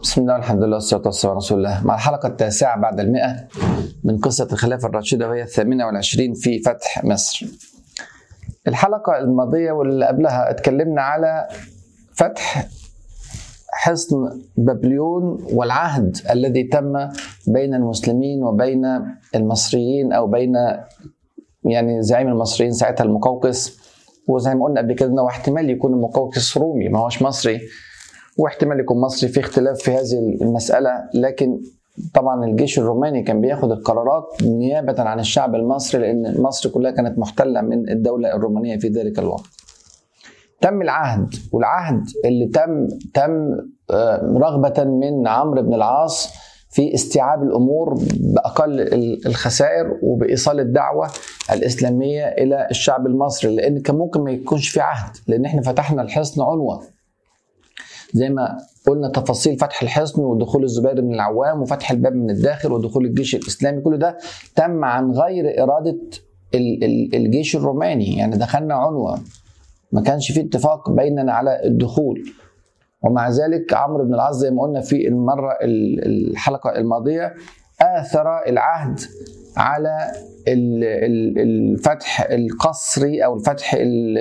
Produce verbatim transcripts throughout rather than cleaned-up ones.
بسم الله والحمد لله والصلاة والسلام على رسول الله. مع الحلقة التاسعة بعد المئة من قصة الخلافة الراشدة وهي الثامنة والعشرين في فتح مصر. الحلقة الماضية واللي قبلها اتكلمنا على فتح حصن بابليون والعهد الذي تم بين المسلمين وبين المصريين أو بين يعني زعيم المصريين ساعتها المقوقس، وزي ما قلنا قبل كده انه احتمال يكون المقوقس رومي ما هوش مصري، واحتمال يكون مصري، في اختلاف في هذه المسألة. لكن طبعا الجيش الروماني كان بياخد القرارات نيابة عن الشعب المصري، لأن مصر كلها كانت محتلة من الدولة الرومانية في ذلك الوقت. تم العهد، والعهد اللي تم تم رغبة من عمرو بن العاص في استيعاب الأمور بأقل الخسائر وبإيصال الدعوة الإسلامية إلى الشعب المصري، لأن كان ممكن ما يكونش في عهد، لأن احنا فتحنا الحصن عنوة زي ما قلنا. تفاصيل فتح الحصن ودخول الزبير بن العوام وفتح الباب من الداخل ودخول الجيش الإسلامي، كل ده تم عن غير إرادة الجيش الروماني، يعني دخلنا عنوة، ما كانش في اتفاق بيننا على الدخول. ومع ذلك عمرو بن العاص زي ما قلنا في المرة الحلقة الماضية آثر العهد على الفتح القسري أو الفتح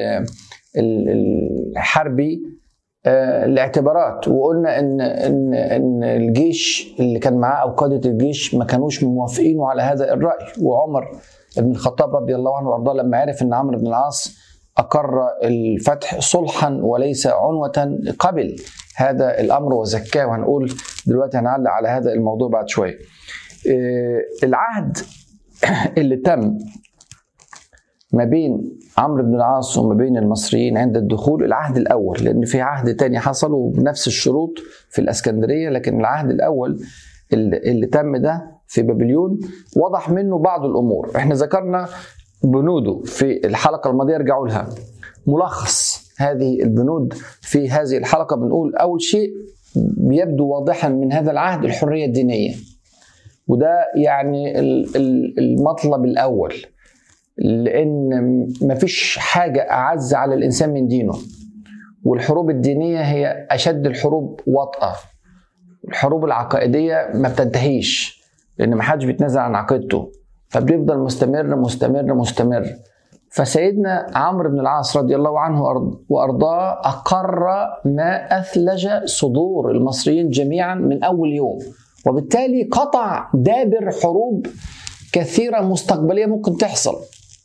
الحربي الاعتبارات، وقلنا ان ان ان الجيش اللي كان معاه او قاده الجيش ما كانوش موافقينه على هذا الراي. وعمر بن الخطاب رضي الله عنه وارضاه لما عرف ان عمرو بن العاص اقر الفتح صلحا وليس عنوه قبل هذا الامر وزكاه، وهنقول دلوقتي هنعلق على هذا الموضوع بعد شويه. العهد اللي تم ما بين عمرو بن العاص وما بين المصريين عند الدخول، العهد الأول، لأن في عهد تاني حصل وبنفس الشروط في الإسكندرية، لكن العهد الأول اللي تم ده في بابليون وضح منه بعض الأمور. احنا ذكرنا بنوده في الحلقة الماضية، ارجعوا لها. ملخص هذه البنود في هذه الحلقة بنقول أول شيء بيبدو واضحا من هذا العهد الحرية الدينية، وده يعني المطلب الأول، لأن مفيش حاجة أعز على الإنسان من دينه، والحروب الدينية هي أشد الحروب وطأة. الحروب العقائدية ما بتنتهيش، لأن محدش بيتنازل عن عقيدته، فبيفضل مستمر مستمر مستمر. فسيدنا عمرو بن العاص رضي الله عنه وأرضاه أقر ما أثلج صدور المصريين جميعا من أول يوم، وبالتالي قطع دابر حروب كثيرة مستقبلية ممكن تحصل.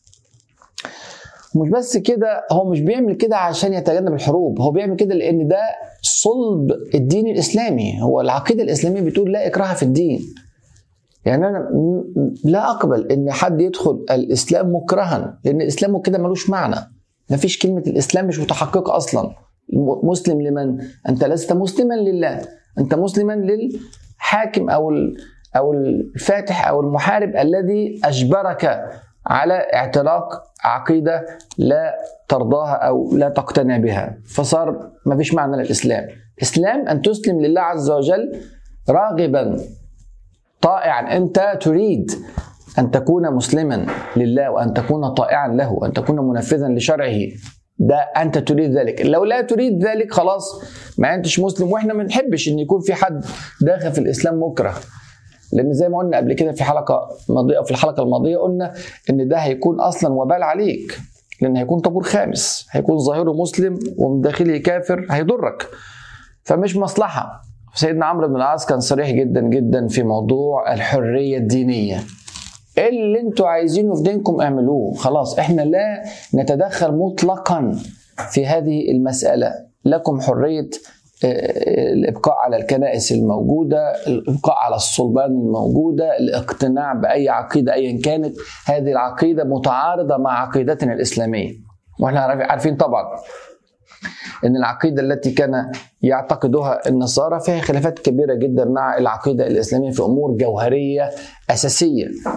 مش بس كده، هو مش بيعمل كده عشان يتجنب الحروب، هو بيعمل كده لأن ده صلب الدين الإسلامي. هو العقيدة الإسلامية بتقول لا إكراه في الدين، يعني أنا لا أقبل إن حد يدخل الإسلام مكرها، لأن الإسلام كده ملوش معنى. مفيش كلمة الإسلام مش متحققة أصلا. مسلم لمن؟ أنت لست مسلما لله، أنت مسلما للحاكم أو أو الفاتح أو المحارب الذي أجبرك على اعتراق عقيدة لا ترضاها أو لا تقتنع بها، فصار ما فيش معنى للإسلام. الإسلام أن تسلم لله عز وجل راغبا طائعا، أنت تريد أن تكون مسلما لله وأن تكون طائعا له وأن تكون منفذا لشرعه، ده أنت تريد ذلك. لو لا تريد ذلك خلاص ما أنتش مسلم. وإحنا ما نحبش أن يكون في حد داخل في الإسلام مكره، لأن زي ما قلنا قبل كده في حلقة ماضية في الحلقة الماضية قلنا إن ده هيكون أصلا وبال عليك، لأن هيكون طابور خامس، هيكون ظاهره مسلم ومن داخله كافر، هيضرك، فمش مصلحة. سيدنا عمرو بن العاص كان صريح جدا جدا في موضوع الحرية الدينية. اللي انتوا عايزينه في دينكم اعملوه، خلاص احنا لا نتدخل مطلقا في هذه المسألة. لكم حرية الإبقاء على الكنائس الموجودة، الإبقاء على الصلبان الموجودة، الاقتناع بأي عقيدة أيا كانت هذه العقيدة متعارضة مع عقيدتنا الإسلامية. وإحنا عارفين طبعا أن العقيدة التي كان يعتقدها النصارى فيها خلافات كبيرة جدا مع العقيدة الإسلامية في أمور جوهرية أساسية.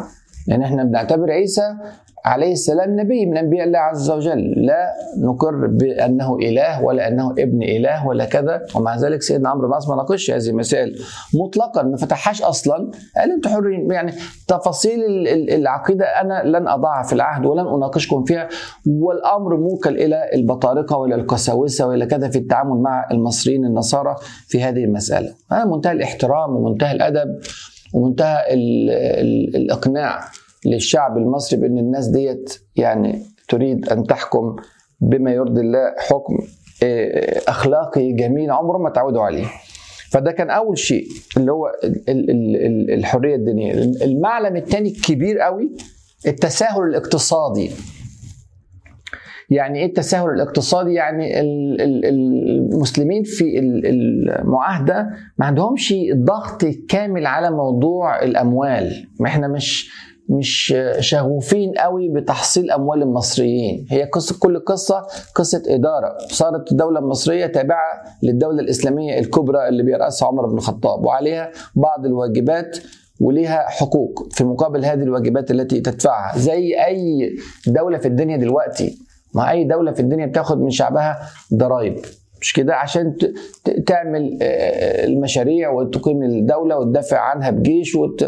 يعني احنا بنعتبر عيسى عليه السلام نبي من انبياء الله عز وجل، لا نقر بانه اله ولا انه ابن اله ولا كذا. ومع ذلك سيدنا عمرو بن العاص ما ناقشش هذه المسائل مطلقا، ما فتحهاش اصلا، قال انتم حرين. يعني تفاصيل العقيده انا لن اضعها في العهد ولن اناقشكم فيها، والامر موكل الى البطارقه والى القساوسه والى كذا في التعامل مع المصريين النصارى في هذه المساله. هذا منتهى الاحترام ومنتهى الادب ومنتهى ال ال الاقناع للشعب المصري بأن الناس ديت يعني تريد أن تحكم بما يرضي الله، حكم أخلاقي جميل عمره ما تعودوا عليه. فده كان أول شيء اللي هو الحرية الدينية. المعلم الثاني الكبير قوي التساهل الاقتصادي. يعني ايه التساهل الاقتصادي؟ يعني المسلمين في المعاهدة ما عندهمش ضغط كامل على موضوع الأموال. ما احنا مش مش شغوفين قوي بتحصيل اموال المصريين. هي قصه، كل قصه قصه اداره. صارت الدوله المصريه تابعه للدوله الاسلاميه الكبرى اللي بيرأسها عمر بن الخطاب، وعليها بعض الواجبات وليها حقوق في مقابل هذه الواجبات التي تدفعها، زي اي دوله في الدنيا دلوقتي. ما اي دوله في الدنيا بتاخد من شعبها ضرائب، مش كده؟ عشان تعمل المشاريع وتقيم الدوله وتدافع عنها بجيش وت...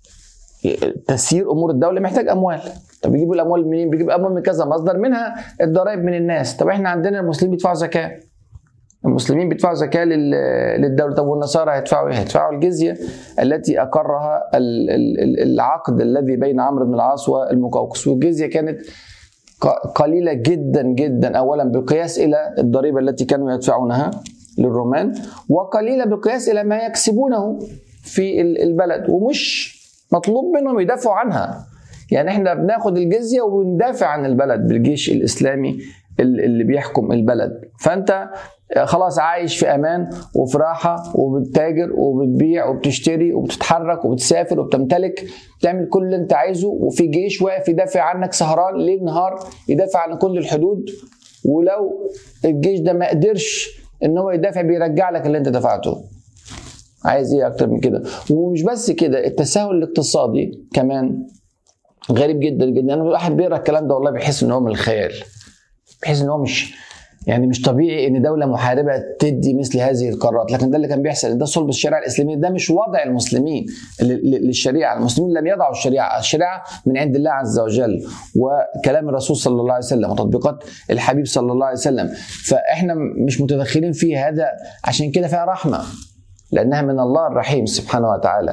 تسيير امور الدوله محتاج اموال. طب بيجيبوا الاموال منين؟ بيجيبوا اموال من كذا مصدر، منها الضرائب من الناس. طب احنا عندنا المسلمين بيدفعوا زكاه، المسلمين بيدفعوا زكاه للدوله. طب والنصارى هيدفعوا ايه؟ هيدفعوا الجزيه التي اقرها العقد الذي بين عمرو بن العاص والمقوقس، والجزيه كانت قليله جدا جدا، اولا بالقياس الى الضريبه التي كانوا يدفعونها للرومان، وقليله بالقياس الى ما يكسبونه في البلد، ومش مطلوب منهم يدافعوا عنها. يعني احنا بناخد الجزية وبندافع عن البلد بالجيش الإسلامي اللي بيحكم البلد. فأنت خلاص عايش في أمان وفي راحة، وبتتاجر وبتبيع وبتشتري وبتتحرك وبتسافر وبتمتلك، بتعمل كل اللي انت عايزه، وفي جيش واقف يدافع عنك سهران ليل نهار، يدافع عن كل الحدود. ولو الجيش ده ما قدرش ان هو يدافع بيرجع لك اللي انت دفعته. عايز ايه اكتر من كده؟ ومش بس كده، التساهل الاقتصادي كمان غريب جدا جدا. انا الواحد بيقرا الكلام ده والله بيحس ان هو من الخيال، بيحس ان هو مش يعني مش طبيعي ان دوله محاربه تدي مثل هذه القرارات. لكن ده اللي كان بيحصل، ده صلب الشريعه الاسلاميه، ده مش وضع المسلمين للشريعه. المسلمين لم يضعوا الشريعه، الشريعه من عند الله عز وجل، وكلام الرسول صلى الله عليه وسلم، وتطبيقات الحبيب صلى الله عليه وسلم. فاحنا مش متدخلين فيه، هذا عشان كده فيها رحمه، لأنها من الله الرحيم سبحانه وتعالى.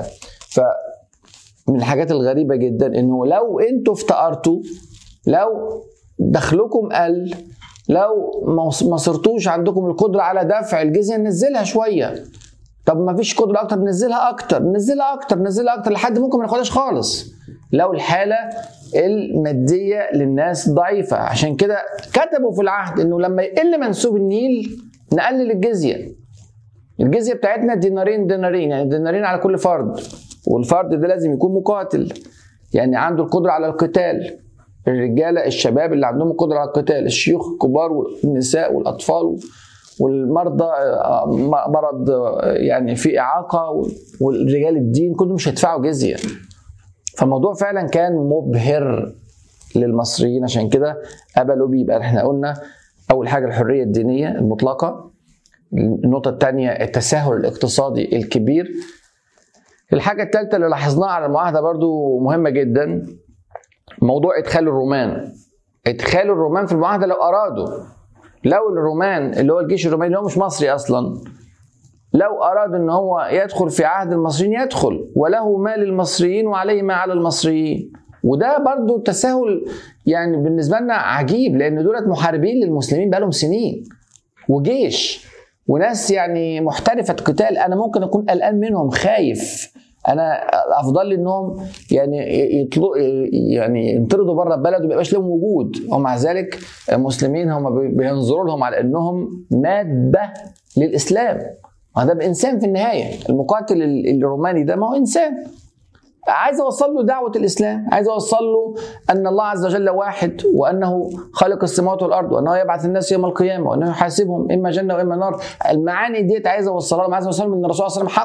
فمن الحاجات الغريبة جدا إنه لو أنتوا افتقرتوا، لو دخلكم قل، لو ما صرتوش عندكم القدرة على دفع الجزية، ننزلها شوية. طب ما فيش قدرة أكتر، ننزلها أكتر ننزلها أكتر ننزلها أكتر لحد ممكن ما ناخدهاش خالص لو الحالة المادية للناس ضعيفة. عشان كده كتبوا في العهد إنه لما يقل منسوب النيل نقلل الجزية. الجزية بتاعتنا دينارين دينارين، يعني دينارين على كل فرد، والفرد ده لازم يكون مقاتل، يعني عنده القدرة على القتال. الرجالة الشباب اللي عندهم القدرة على القتال، الشيوخ الكبار والنساء والأطفال والمرضى، مرض يعني في إعاقة، والرجال الدين كلهم مش هيدفعوا جزية. فالموضوع فعلا كان مبهر للمصريين، عشان كده قبلوا بيه. يبقى احنا قلنا أول حاجة الحرية الدينية المطلقة، النقطة الثانية التساهل الاقتصادي الكبير. الحاجة الثالثة اللي لاحظناها على المعاهدة برضو مهمة جدا، موضوع إدخال الرومان. إدخال الرومان في المعاهدة لو أرادوا، لو الرومان اللي هو الجيش الروماني اللي هو مش مصري أصلا، لو أراد أن هو يدخل في عهد المصريين يدخل، وله ما للمصريين وعليه ما على المصريين. وده برضو تساهل يعني بالنسبة لنا عجيب، لأن دولت محاربين للمسلمين بقالهم سنين، وجيش وناس يعني محترفة قتال. أنا ممكن أكون قلقان منهم، خايف، أنا أفضل لي إنهم يعني يطلقوا يعني ينطردوا بره البلد وما يبقاش لهم وجود، ومع ذلك المسلمين هم بينظروا لهم على إنهم مادة للإسلام. وهذا بإنسان في النهاية، المقاتل الروماني ده ما هو إنسان، عايز اوصل له دعوه الاسلام، عايز اوصل له ان الله عز وجل واحد، وانه خالق السماوات والارض، وانه يبعث الناس يوم القيامه، وانه يحاسبهم اما جنه واما نار. المعاني ديت عايز اوصلها لهم، عايز اوصل لهم ان الرسول صلى الله عليه وسلم حق،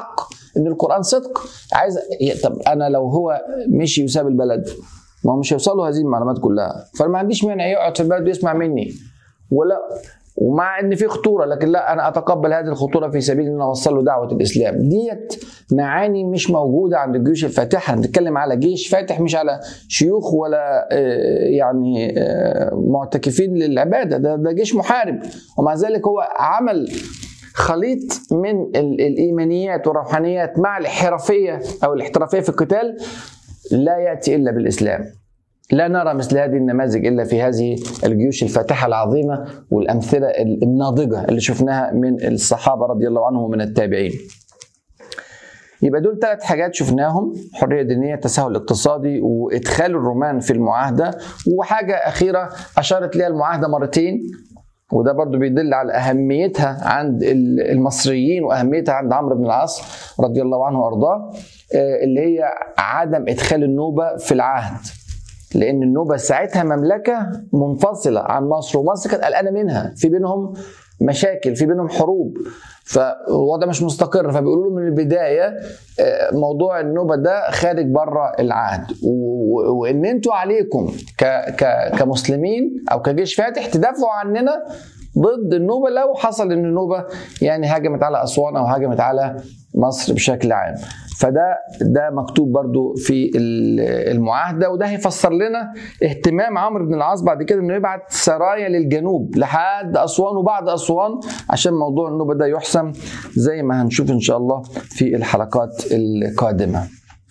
ان القران صدق. عايز طب انا لو هو مشي وساب البلد، ما هو مش هيوصل له هذه المعلومات كلها، فما عنديش مانع يقعد في البلد ويسمع مني، ولا ومع ان في خطوره، لكن لا، انا اتقبل هذه الخطوره في سبيل ان اوصل له دعوه الاسلام. ديت معاني مش موجوده عند الجيوش الفاتحه. بنتكلم على جيش فاتح، مش على شيوخ ولا يعني معتكفين للعباده. ده ده جيش محارب، ومع ذلك هو عمل خليط من الايمانيات والروحانيات مع الحرفيه او الاحترافيه في القتال لا ياتي الا بالاسلام. لا نرى مثل هذه النماذج إلا في هذه الجيوش الفاتحة العظيمة والأمثلة الناضجة اللي شفناها من الصحابة رضي الله عنهم ومن التابعين. يبقى دول ثلاث حاجات شفناهم: حرية دينية، تساهل اقتصادي، وإدخال الرومان في المعاهدة. وحاجة أخيرة أشارت لها المعاهدة مرتين، وده برضو بيدل على أهميتها عند المصريين وأهميتها عند عمرو بن العاص رضي الله عنه وأرضاه، اللي هي عدم إدخال النوبة في العهد، لأن النوبة ساعتها مملكة منفصلة عن مصر، ومصر كانت قلقانة منها، في بينهم مشاكل، في بينهم حروب، فالوضع مش مستقر. فبيقولوا له من البداية موضوع النوبة ده خارج بره العهد، وإن أنتوا عليكم كمسلمين أو كجيش فاتح تدافعوا عننا ضد النوبة لو حصل إن النوبة يعني هاجمت على أسوان أو هاجمت على مصر بشكل عام. فده ده مكتوب برضو في المعاهدة، وده هيفسر لنا اهتمام عمرو بن العاص بعد كده انه يبعت سرايا للجنوب لحد أسوان وبعد أسوان عشان موضوع النوبة ده يحسم، زي ما هنشوف إن شاء الله في الحلقات القادمة.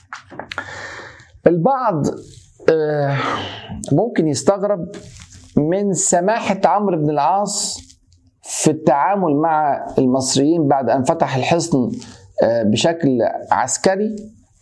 البعض ممكن يستغرب من سماحة عمرو بن العاص في التعامل مع المصريين بعد أن فتح الحصن بشكل عسكري،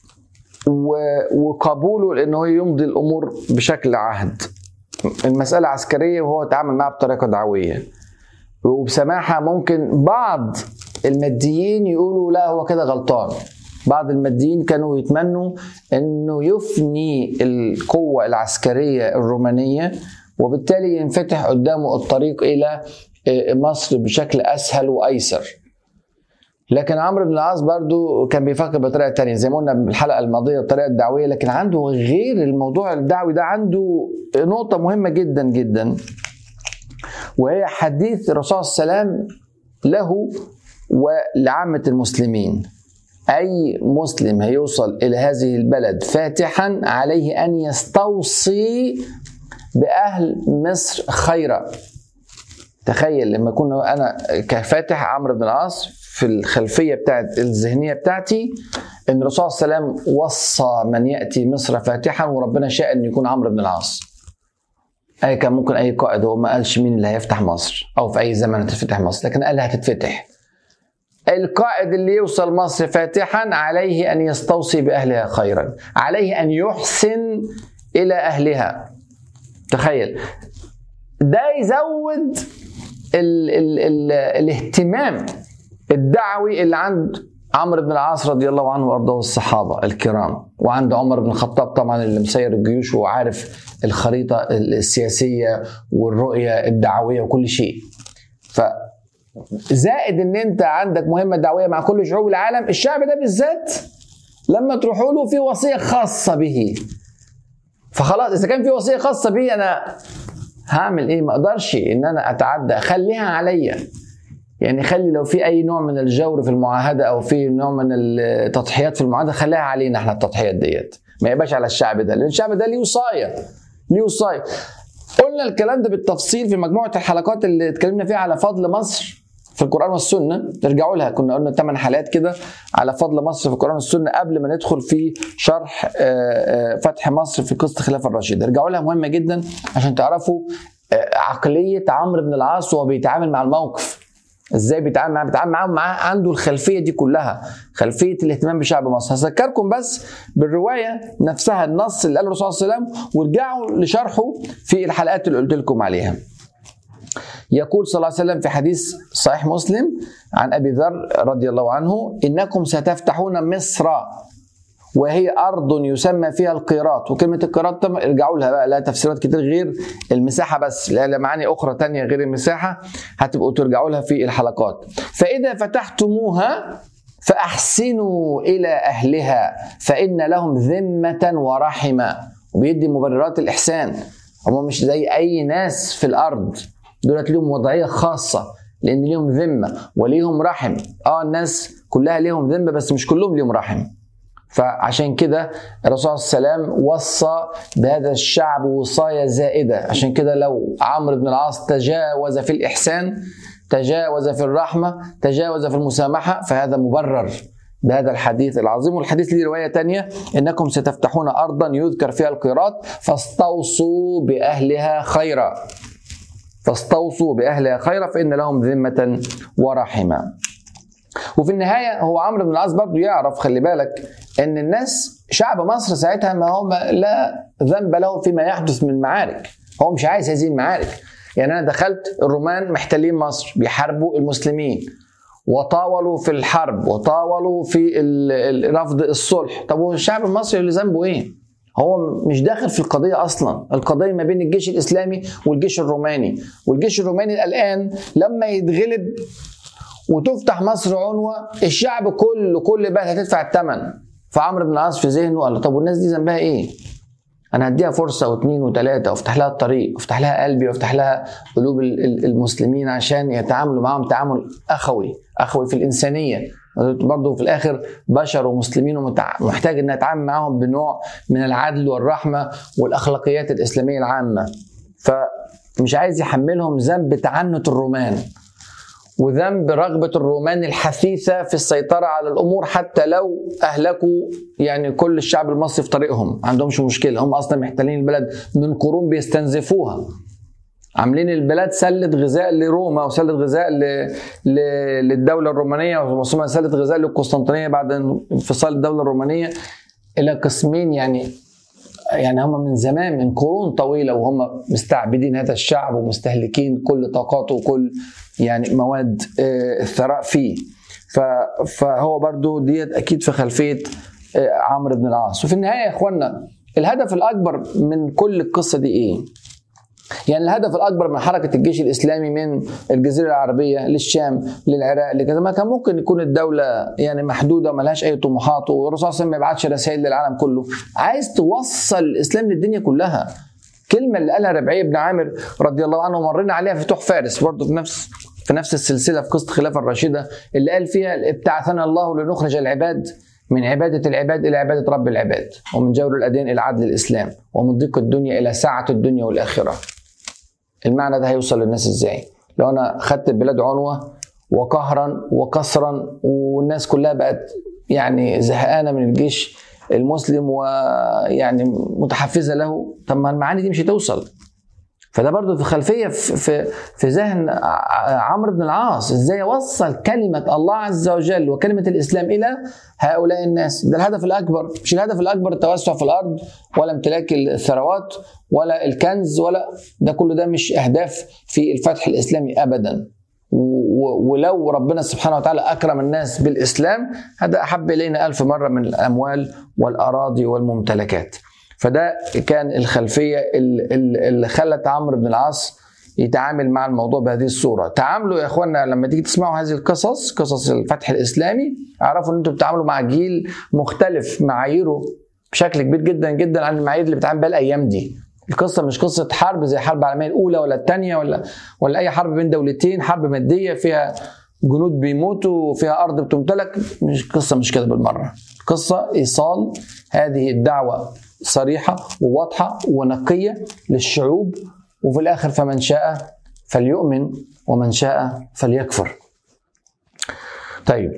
وقبوله لأنه يمضي الأمور بشكل عهد. المسألة عسكرية وهو تعامل معها بطريقة دعوية وبسماحة. ممكن بعض الماديين يقولوا لا، هو كده غلطان. بعض الماديين كانوا يتمنوا أنه يفني القوة العسكرية الرومانية، وبالتالي ينفتح قدامه الطريق إلى مصر بشكل أسهل وأيسر. لكن عمرو بن العاص برضو كان بيفكر بطريقة تانية، زي ما قلنا بالحلقة الماضية الطريقة الدعوية، لكن عنده غير الموضوع الدعوي ده، عنده نقطة مهمة جدا جدا، وهي حديث الرسول صلى الله عليه وسلم له ولعامة المسلمين: أي مسلم هيوصل إلى هذه البلد فاتحا عليه أن يستوصي بأهل مصر خيرا. تخيل لما كنا أنا كفاتح عمرو بن العاص في الخلفية بتاعت الذهنية بتاعتي إن الرسول صلى الله عليه وسلم وصى من يأتي مصر فاتحا، وربنا شاء أن يكون عمرو بن العاص. أي كان ممكن أي قائد، هو ما قالش مين اللي هيفتح مصر أو في أي زمن هتفتح مصر، لكن قال هتتفتح. القائد اللي يوصل مصر فاتحا عليه أن يستوصي بأهلها خيرا، عليه أن يحسن إلى أهلها. تخيل ده يزود ال ال ال الاهتمام الدعوي اللي عند عمرو بن العاص رضي الله عنه وارضاه الصحابه الكرام، وعند عمر بن الخطاب طبعا اللي مسير الجيوش وعارف الخريطه السياسيه والرؤيه الدعويه وكل شيء. فزائد ان انت عندك مهمه دعويه مع كل شعوب العالم، الشعب ده بالذات لما تروحوا له في وصيه خاصه به، فخلاص اذا كان في وصيه خاصه به انا هعمل ايه؟ ما اقدرش ان انا اتعدى، خليها عليا. يعني خلي لو في اي نوع من الجور في المعاهده او في نوع من التضحيات في المعاهده خليها علينا احنا التضحيات ديت، ما يبقاش على الشعب ده، لان الشعب ده ليه وصايه ليه وصايه. قلنا الكلام ده بالتفصيل في مجموعه الحلقات اللي اتكلمنا فيها على فضل مصر في القرآن والسنة، ترجعوا لها. كنا قلنا ثمان حلقات كده على فضل مصر في القرآن والسنة قبل ما ندخل في شرح فتح مصر في قصة الخلافة الراشدة. ارجعوا لها، مهمة جدا عشان تعرفوا عقلية عمرو بن العاص وهو بيتعامل مع الموقف. ازاي بيتعامل معاه؟ بيتعامل معاه معاه عنده الخلفية دي كلها، خلفية الاهتمام بشعب مصر. هذكركم بس بالرواية نفسها، النص اللي قاله الرسول صلى الله عليه وسلم، وارجعوا لشرحه في الحلقات اللي قلت لكم عليها. يقول صلى الله عليه وسلم في حديث صحيح مسلم عن أبي ذر رضي الله عنه: إنكم ستفتحون مصر وهي أرض يسمى فيها القيراط. وكلمة القيراط ارجعوا لها بقى، لها تفسيرات كتير غير المساحة بس، لها معاني أخرى تانية غير المساحة، هتبقوا ترجعوا لها في الحلقات. فإذا فتحتموها فأحسنوا إلى أهلها فإن لهم ذمة ورحمة. وبيدي مبررات الإحسان، هم مش زي أي ناس في الأرض، دولت لهم وضعية خاصة لأن ليهم ذمة وليهم رحم. آه الناس كلها ليهم ذمة بس مش كلهم ليهم رحم. فعشان كده الرسول صلى الله عليه وسلم وصى بهذا الشعب وصايا زائدة. عشان كده لو عمرو بن العاص تجاوز في الإحسان، تجاوز في الرحمة، تجاوز في المسامحة، فهذا مبرر بهذا الحديث العظيم. والحديث ليه رواية تانية: إنكم ستفتحون أرضا يذكر فيها القيراط فاستوصوا بأهلها خيرا، فاستوصوا بأهلها خيرا فإن لهم ذمة ورحمة. وفي النهاية هو عمرو بن العاص برضو يعرف، خلي بالك، ان الناس شعب مصر ساعتها ما هم لا ذنب له فيما يحدث من معارك، هو مش عايز هذه المعارك. يعني انا دخلت الرومان محتلين مصر بيحاربوا المسلمين وطاولوا في الحرب وطاولوا في رفض الصلح. طب هو الشعب المصري اللي ذنبه ايه؟ هو مش داخل في القضية أصلا. القضية ما بين الجيش الإسلامي والجيش الروماني، والجيش الروماني الآن لما يتغلب وتفتح مصر عنوة، الشعب كله كل بلد هتدفع الثمن. فعمرو بن العاص في ذهنه قال: طب والناس دي ذنبها ايه؟ انا هديها فرصه واثنين وثلاثه وافتح لها الطريق وافتح لها قلبي وافتح لها قلوب المسلمين عشان يتعاملوا معاهم تعامل اخوي، اخوي في الانسانيه. برضه في الاخر بشر ومسلمين ومحتاج ان اتعامل معاهم بنوع من العدل والرحمه والاخلاقيات الاسلاميه العامه. فمش عايز يحملهم ذنب تعنت الرومان وذنب رغبة الرومان الحثيثة في السيطرة على الأمور، حتى لو أهلكوا يعني كل الشعب المصري في طريقهم، عندهمش مشكلة. هم أصلا محتلين البلد من قرون بيستنزفوها، عاملين البلاد سلة غذاء لروما وسلة غذاء ل... ل... للدولة الرومانية، وثم سلة غذاء للقسطنطينية بعد انفصال الدولة الرومانية إلى قسمين. يعني يعني هم من زمان، من قرون طويلة وهم مستعبدين هذا الشعب ومستهلكين كل طاقاته وكل يعني مواد الثراء فيه. فهو برضو ديت أكيد في خلفية عمرو بن العاص. وفي النهاية يا إخوانا الهدف الأكبر من كل القصة دي إيه؟ يعني الهدف الأكبر من حركة الجيش الإسلامي من الجزيرة العربية للشام للعراق لكذا، ما كان ممكن يكون الدولة يعني محدودة وملهاش أي طموحات، والرسول صلى الله عليه وسلم ما يبعتش رسائل للعالم كله. عايز توصل الإسلام للدنيا كلها. كلمة اللي قالها ربعي بن عامر رضي الله عنه مرينا عليها في فتوح فارس، برضه في نفس في نفس السلسلة في قصة الخلافة الراشدة، اللي قال فيها: ابتعثنا الله لنخرج العباد من عبادة العباد إلى عبادة رب العباد، ومن جور الأديان إلى عدل الإسلام، ومن ضيق الدنيا إلى سعة الدنيا والآخرة. المعنى ده هيوصل للناس ازاي؟ لو انا خدت البلاد عنوة وقهرا وكسرا والناس كلها بقت يعني زهقانة من الجيش المسلم ويعني متحفزة له، طب ما المعاني دي مش هتوصل. فده برضو في خلفية في, في, في ذهن عمرو بن العاص، ازاي يوصل كلمة الله عز وجل وكلمة الإسلام إلى هؤلاء الناس. ده الهدف الأكبر، مش الهدف الأكبر التوسع في الأرض ولا امتلاك الثروات ولا الكنز، ولا ده كله ده مش أهداف في الفتح الإسلامي أبدا. ولو ربنا سبحانه وتعالى أكرم الناس بالإسلام هذا أحب إلينا ألف مرة من الأموال والأراضي والممتلكات. فده كان الخلفية اللي خلت عمرو بن العاص يتعامل مع الموضوع بهذه الصورة. تعاملوا يا اخوانا لما تيجي تسمعوا هذه القصص، قصص الفتح الإسلامي، اعرفوا ان انتم بتتعاملوا مع جيل مختلف معاييره بشكل كبير جدا جدا عن المعايير اللي بتتعامل بها الأيام دي. القصة مش قصة حرب زي الحرب العالمية الأولى ولا الثانية ولا ولا أي حرب بين دولتين، حرب مادية فيها جنود بيموتوا وفيها أرض بتمتلك. مش قصة مش كده بالمرة. قصة إيصال هذه الدعوة صريحة وواضحة ونقية للشعوب، وفي الآخر فمن شاء فليؤمن ومن شاء فليكفر. طيب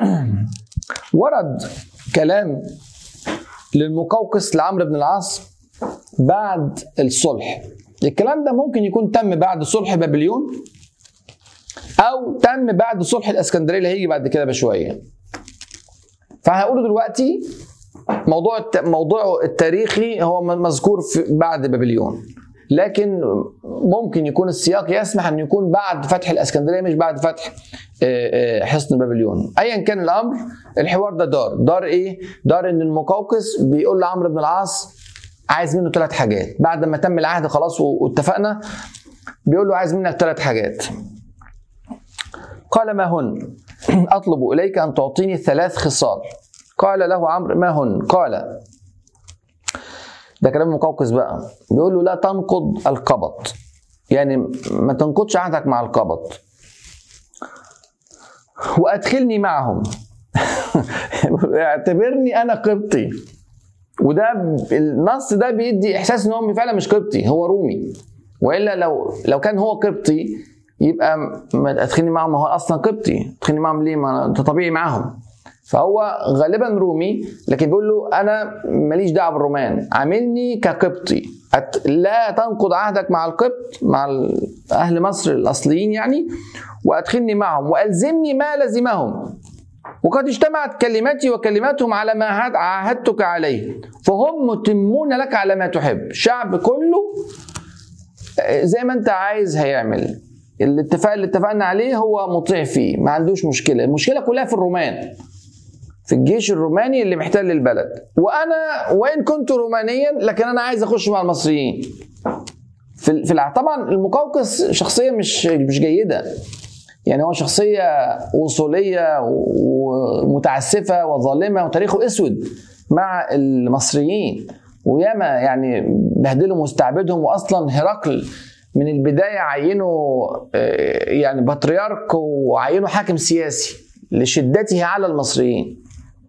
ورد كلام للمقوقس لعمرو بن العاص بعد الصلح. الكلام ده ممكن يكون تم بعد صلح بابليون أو تم بعد صلح الإسكندرية اللي هيجي بعد كده بشوية. فهقوله دلوقتي موضوع موضوع التاريخي هو مذكور في بعد بابليون، لكن ممكن يكون السياق يسمح أن يكون بعد فتح الإسكندرية مش بعد فتح حصن بابليون. أيا كان الأمر، الحوار ده دار دار إيه؟ دار إن المقوقس بيقول لعمرو بن العاص عايز منه ثلاث حاجات بعد ما تم العهد خلاص واتفقنا. بيقول له عايز منك ثلاث حاجات. قال: ما هن؟ أطلب إليك أن تعطيني ثلاث خصال. قال له عمرو ما هن؟ قال، ده كلام مقوقس بقى، بيقول له لا تنقض القبض، يعني ما تنقضش عهدك مع القبض، وأدخلني معهم اعتبرني أنا قبطي. وده النص ده بيدي إحساس إن هو فعلا مش قبطي، هو رومي، وإلا لو لو كان هو قبطي يبقى ما ادخلني معهم، هو اصلا قبطي، ادخلني معهم ليه؟ ما انت طبيعي معاهم. فهو غالبا رومي، لكن بيقول له انا ماليش دعوه بالرومان، عاملني كقبطي، لا تنقض عهدك مع القبط، مع اهل مصر الاصليين يعني، وادخلني معهم والزمني ما لزمهم، وقد اجتمعت كلمتي وكلماتهم على ما عاهدتك عليه، فهم متمون لك على ما تحب. الشعب كله زي ما انت عايز هيعمل، الاتفاق اللي اتفقنا عليه هو مطيع فيه، ما عندوش مشكله. المشكله كلها في الرومان، في الجيش الروماني اللي محتل البلد. وانا وان كنت رومانيا لكن انا عايز اخش مع المصريين. في في طبعا المقوقس شخصيه مش مش جيده، يعني هو شخصيه وصوليه ومتعسفه وظالمه وتاريخه اسود مع المصريين، وياما يعني بهدلهم واستعبدهم. واصلا هرقل من البداية عينوا يعني بطريرك وعينوا حاكم سياسي لشدته على المصريين.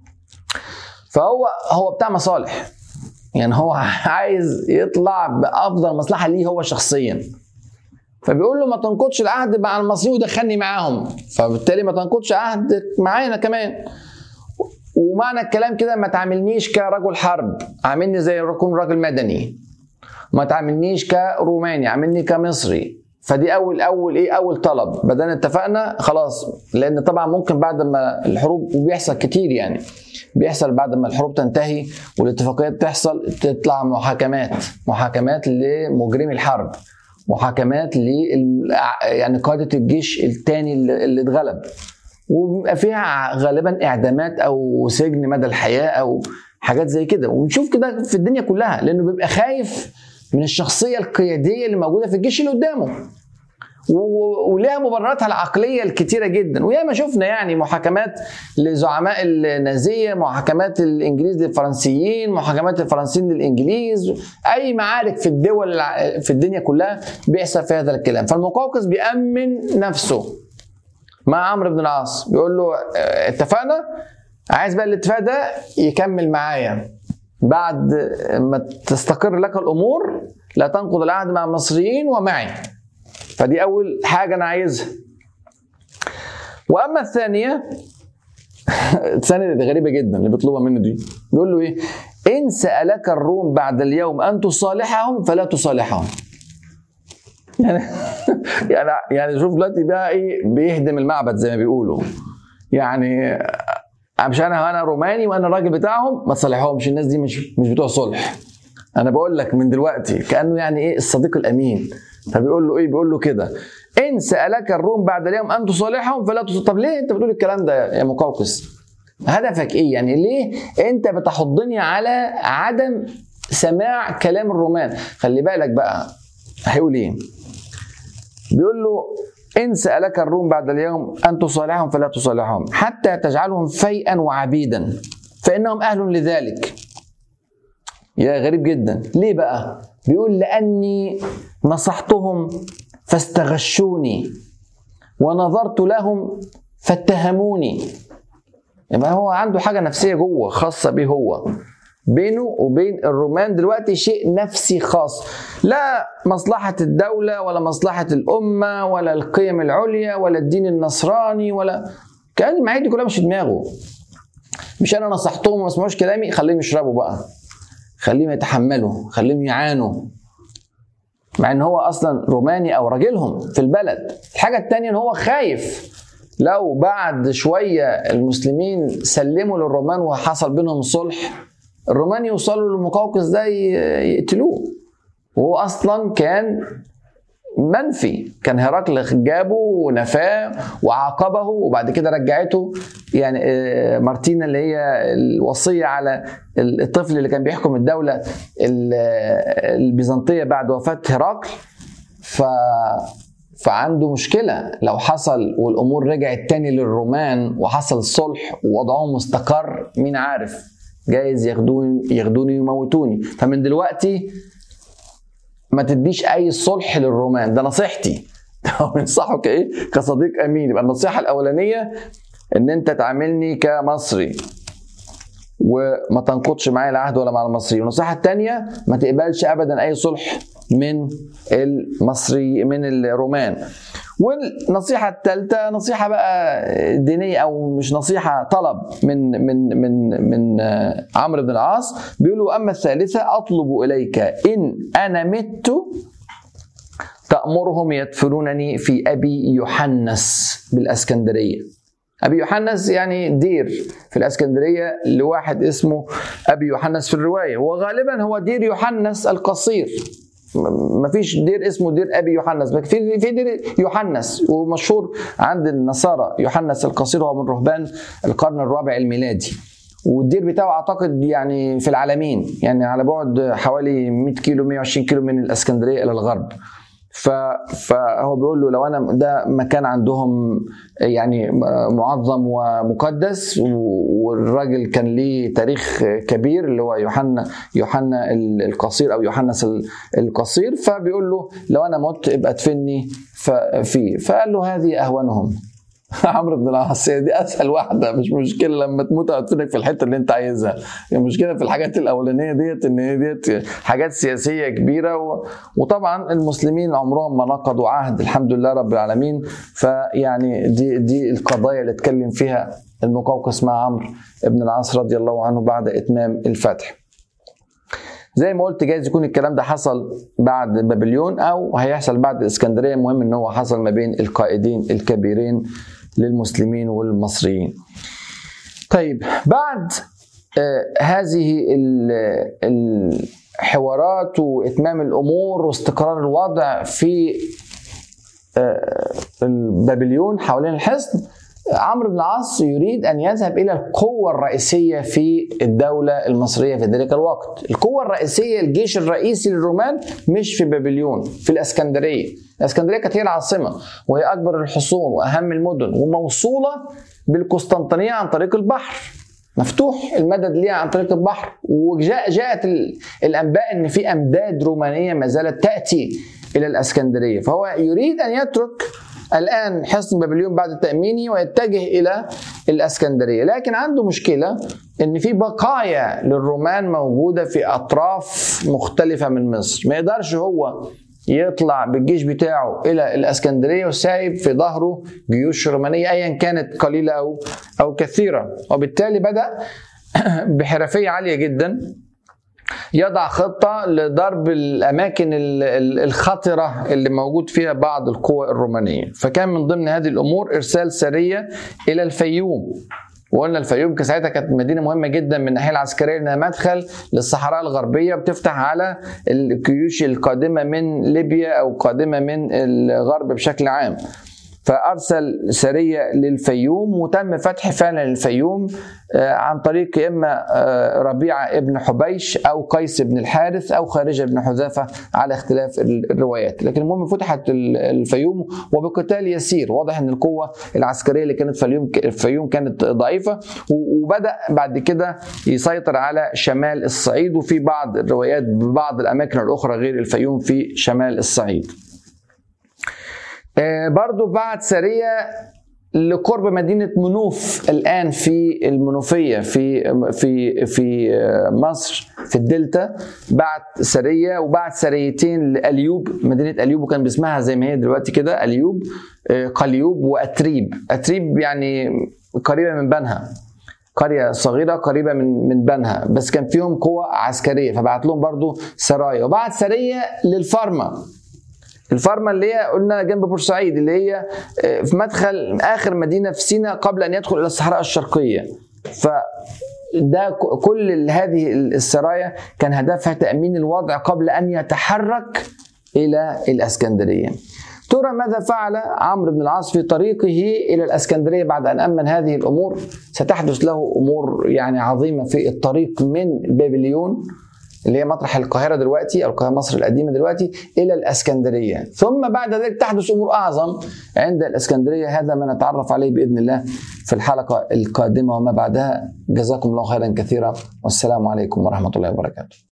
فهو هو بتاع مصالح، يعني هو عايز يطلع بأفضل مصلحة ليه هو شخصيا. فبيقول له ما تنقضش العهد مع المصريين ودخلني معاهم، فبالتالي ما تنقضش عهدك معانا كمان. ومعنى الكلام كده ما تعاملنيش كرجل حرب، عاملني زي اكون راجل مدني، ما تعاملنيش كروماني، عاملني كمصري. فدي اول اول ايه اول طلب، بدنا اتفقنا خلاص. لان طبعا ممكن بعد ما الحروب، وبيحصل كتير يعني، بيحصل بعد ما الحروب تنتهي والاتفاقيات تحصل تطلع محاكمات، محاكمات لمجرمي الحرب، محاكمات ل يعني قادة الجيش الثاني اللي اتغلب، وبيبقى فيها غالبا اعدامات او سجن مدى الحياة او حاجات زي كده. ونشوف كده في الدنيا كلها، لانه بيبقى خايف من الشخصية القيادية اللي موجودة في الجيش اللي قدامه، ولها مبرراتها العقلية الكتيرة جدا. وياما شفنا يعني محاكمات لزعماء النازية، محاكمات الإنجليز للفرنسيين، محاكمات الفرنسيين للإنجليز، أي معارك في الدول في الدنيا كلها بيحصل في هذا الكلام. فالمقوقس بيأمن نفسه مع عمرو بن العاص، بيقول له اتفقنا، عايز بقى الاتفاق ده يكمل معايا بعد ما تستقر لك الأمور، لا تنقض العهد مع المصريين ومعي. فدي أول حاجة أنا عايزها. وأما الثانية الثانية دي غريبة جدا اللي بيطلبها منه دي، بيقول له إيه؟ إن سألك الروم بعد اليوم أن تصالحهم فلا تصالحهم. يعني يعني يعني شوف دلوقتي بقى إيه، بيهدم المعبد زي ما بيقولوا. يعني مش انا انا روماني وانا الراجل بتاعهم، ما تصالحهمش، الناس دي مش مش بتوع صلح. انا بقول لك من دلوقتي، كانه يعني ايه الصديق الامين. فبيقول له ايه؟ بيقول له كده ان سالك الروم بعد اليوم ان تصالحهم فلا تصالحهم. طب ليه انت بتقول الكلام ده يا مقوقس؟ هدفك ايه يعني؟ ليه انت بتحضني على عدم سماع كلام الرومان؟ خلي بالك بقى هيقول ايه. بيقول له إن سألك الروم بعد اليوم أن تصالحهم فلا تصالحهم حتى تجعلهم فيئا وعبيدا فإنهم أهل لذلك. يا غريب جدا. ليه بقى؟ بيقول لأني نصحتهم فاستغشوني ونظرت لهم فاتهموني. يبقى هو عنده حاجة نفسية جوه خاصة به هو، بينه وبين الرومان دلوقتي شيء نفسي خاص، لا مصلحة الدولة ولا مصلحة الأمة ولا القيم العليا ولا الدين النصراني، ولا كان المعايير دي كلها مش في دماغه. مش أنا نصحتهم وما سمعوش كلامي، خليهم يشربوا بقى، خليهم يتحملوا، خليهم يعانوا، مع ان هو اصلا روماني او راجلهم في البلد. الحاجة التانية ان هو خايف لو بعد شوية المسلمين سلموا للرومان وحصل بينهم صلح، الرومان يوصلوا للمقوقس ده يقتلوه، وهو اصلا كان منفي، كان هرقل جابه ونفاه وعاقبه وبعد كده رجعته يعني مارتينا اللي هي الوصية على الطفل اللي كان بيحكم الدولة البيزنطية بعد وفاة هرقل. ف فعنده مشكلة لو حصل والأمور رجعت تاني للرومان وحصل صلح ووضعهم مستقر، مين عارف، جايز ياخدوني ياخدوني ويموتوني. فمن دلوقتي ما تديش أي صلح للرومان، ده نصيحتي. بنصحك إيه كصديق أمين. يبقى النصيحة الأولانية إن أنت تعاملني كمصري وما تنقضش معايا العهد ولا مع المصريين. والنصيحة الثانية ما تقبلش أبدا أي صلح من المصري من الرومان. والنصيحة الثالثة نصيحة بقى دينية، أو مش نصيحة، طلب من من من من عمرو بن العاص. بيقولوا أما الثالثة أطلب إليك إن أنا مت تأمرهم يدفنونني في أبي يوحنس بالإسكندرية. أبي يوحنس يعني دير في الإسكندرية لواحد اسمه أبي يوحنس في الرواية، وغالبا هو دير يوحنس القصير. مفيش دير اسمه دير أبي يوحنس، في في دير يوحنس ومشهور عند النصارى. يوحنس القصير هو من رهبان القرن الرابع الميلادي، والدير بتاعه أعتقد يعني في العالمين، يعني على بعد حوالي مئة كيلو مئة وعشرين كيلو من الإسكندرية إلى الغرب. فهو بيقول له لو انا ده مكان عندهم يعني معظم ومقدس، والراجل كان ليه تاريخ كبير اللي هو يوحنا يوحنا القصير او يوحنس القصير، فبيقول له لو انا مت ابقى ادفني فيه. فقال له هذه اهونهم. عمرو بن العاص دي اسهل واحده، مش مشكله لما تموت ادفنك في الحته اللي انت عايزها. المشكله يعني في الحاجات الاولانيه ديت ان هي ديت حاجات سياسيه كبيره، و... وطبعا المسلمين عمرهم ما نقضوا عهد الحمد لله رب العالمين. فيعني دي دي القضايا اللي اتكلم فيها المقوقس مع عمرو بن العاص رضي الله عنه بعد اتمام الفتح. زي ما قلت جايز يكون الكلام ده حصل بعد بابليون او هيحصل بعد الاسكندريه، المهم ان هو حصل ما بين القائدين الكبيرين للمسلمين والمصريين. طيب بعد آه هذه الحوارات واتمام الامور واستقرار الوضع في آه بابليون حوالين الحصن، عمرو بن العاص يريد أن يذهب إلى القوة الرئيسية في الدولة المصرية في ذلك الوقت. القوة الرئيسية، الجيش الرئيسي للرومان مش في بابليون، في الإسكندرية. الإسكندرية كانت هي العاصمة وهي أكبر الحصون وأهم المدن، وموصولة بالقسطنطينية عن طريق البحر، مفتوح المدد ليها عن طريق البحر. وجاءت الأنباء أن في أمداد رومانية ما زالت تأتي إلى الإسكندرية، فهو يريد أن يترك الآن حصن بابليون بعد تأمينه ويتجه إلى الإسكندرية. لكن عنده مشكلة إن في بقايا للرومان موجودة في أطراف مختلفة من مصر، ما يقدرش هو يطلع بالجيش بتاعه إلى الإسكندرية وسايب في ظهره جيوش رومانية أيا كانت قليلة أو أو كثيرة. وبالتالي بدأ بحرفية عالية جدا يضع خطة لضرب الأماكن الخطرة اللي موجود فيها بعض القوى الرومانية. فكان من ضمن هذه الأمور إرسال سرية إلى الفيوم. وقلنا الفيوم ساعتها كانت مدينة مهمة جدا من الناحية العسكرية، لأنها مدخل للصحراء الغربية، بتفتح على الجيوش القادمة من ليبيا أو قادمة من الغرب بشكل عام. فأرسل سرية للفيوم، وتم فتح فعلا الفيوم عن طريق إما ربيعة ابن حبيش أو قيس بن الحارث أو خارجة بن حذافة على اختلاف الروايات. لكن المهم فتحت الفيوم وبقتال يسير. واضح أن القوة العسكرية اللي كانت في الفيوم كانت ضعيفة، وبدأ بعد كده يسيطر على شمال الصعيد، وفي بعض الروايات ببعض الأماكن الأخرى غير الفيوم في شمال الصعيد. برضو بعد سرية لقرب مدينة منوف الآن في المنوفية في في في مصر في الدلتا، بعد سرية وبعد سريتين لأليوب. مدينة أليوب وكان باسمها زي ما هي دلوقتي كده أليوب، قليوب وأتريب. أتريب يعني قريبة من بنها، قرية صغيرة قريبة من من بنها، بس كان فيهم قوة عسكرية فبعت لهم برضو سرايا. وبعد سرية للفرمة. الفرمة اللي هي قلنا جنب بورسعيد، اللي هي في مدخل آخر مدينة في سيناء قبل أن يدخل إلى الصحراء الشرقية. فده كل هذه السرايا كان هدفها تأمين الوضع قبل أن يتحرك إلى الإسكندرية. ترى ماذا فعل عمرو بن العاص في طريقه إلى الإسكندرية بعد أن أمن هذه الأمور؟ ستحدث له أمور يعني عظيمة في الطريق من بابليون اللي هي مطرح القاهرة دلوقتي أو القاهرة مصر القديمة دلوقتي إلى الإسكندرية، ثم بعد ذلك تحدث أمور أعظم عند الإسكندرية. هذا ما نتعرف عليه بإذن الله في الحلقة القادمة وما بعدها. جزاكم الله خيرا كثيرا، والسلام عليكم ورحمة الله وبركاته.